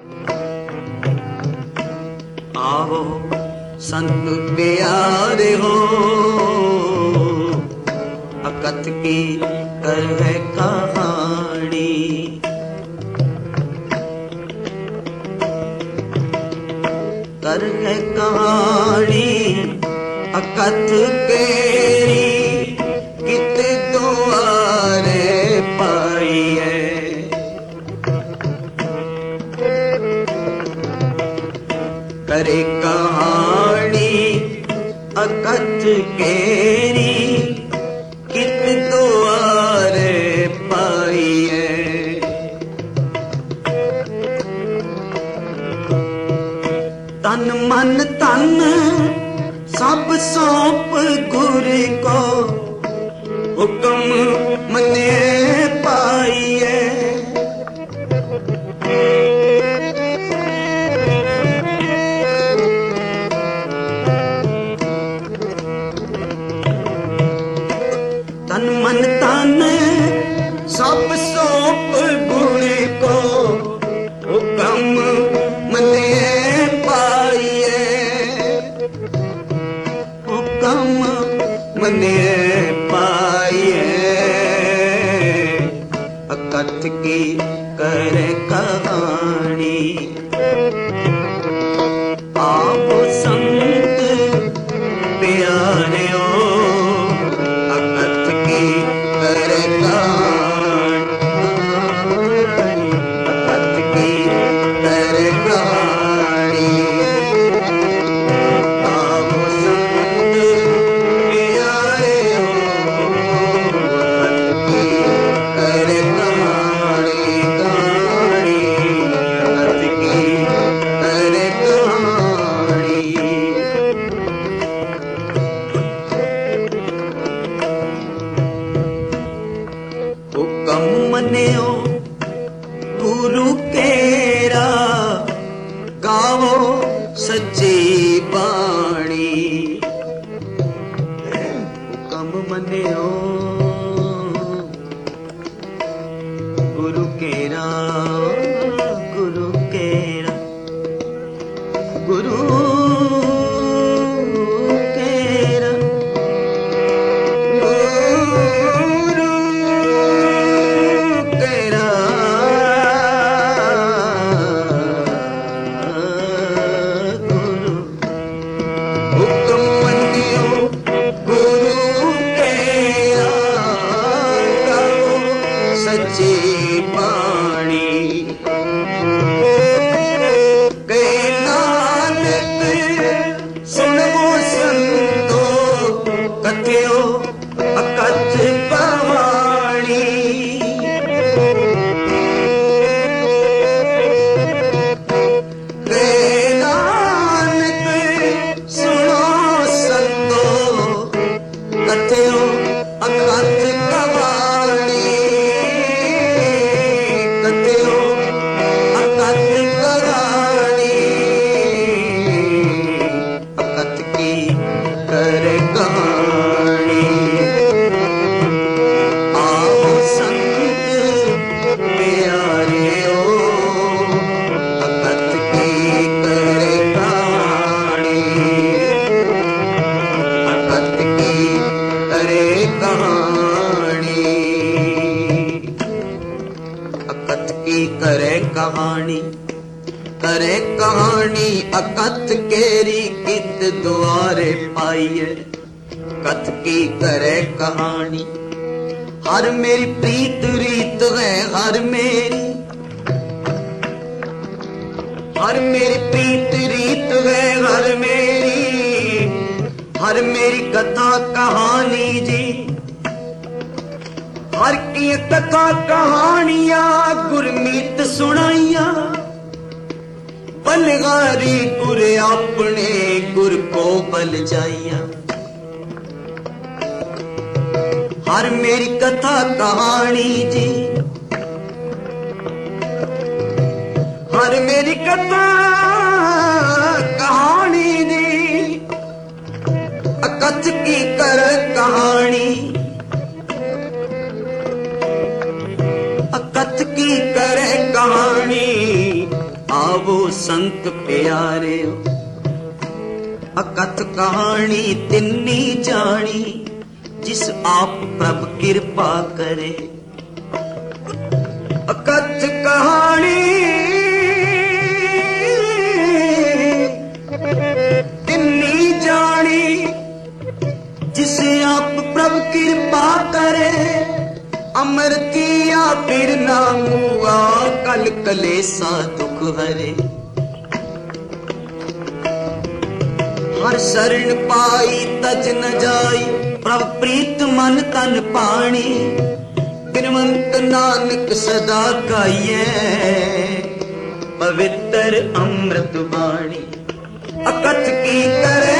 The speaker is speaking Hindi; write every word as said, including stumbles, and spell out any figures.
आओ संत प्यारे हो, अकथ की कर है कहानी। कर है कहानी अकथ केरी, कित दुआरे पाई है। करे कहानी अकथ केरी, कित दुआरे पाई है। तन मन तन सब सौंप गुर को, हुक्म मने पाई है। तन मन तन सब सौंप गुण को, हुक्म मने पाइए। हुक्म मने पाइए, अकथ की कर कहानी। आप संत प्यारे हो, मन्यो गुरु केरा, गावो सच्ची बाणी। हुक्म मन्यो गुरु केरा, गुरु केरा, गुरु सच्ची बाणी। कई नानक सुनबो संतो, कथ्यो अकथ कहानी। कई नानक सुनो संतो, कथ्यो अकथ कहानी। अकथ की करे कहानी, करे कहानी अकथ केरी, कित द्वारे पाइए। कथ की करे कहानी, हर मेरी प्रीत रीत है, हर मेरी हर मेरी प्रीत रीत है, हर मेरी हर मेरी कथा कहानी जी। हर की कथा कहानियां गुरमीत सुनाइया, बलगारी गुर अपने गुर को बल जाइया। हर मेरी कथा कहानी जी, हर मेरी कथा कहानी जी। अकथ की कर कहानी, अकथ की करे कहानी। आओ गावो संत प्यारे। अकथ कहानी तिन्नी जानी जिस आप प्रभ कृपा करे। अकथ कहानी तिन्नी जानी जिसे आप प्रभ कृपा करे। अमर किया फिर ना हुआ कल कलेसा दुख हरे। हर शरण पाई तज न जाई प्रभ प्रीत मन तन पानी। बिनवंत नानक सदा गाइए पवित्र अमृत वाणी। अकथ की करे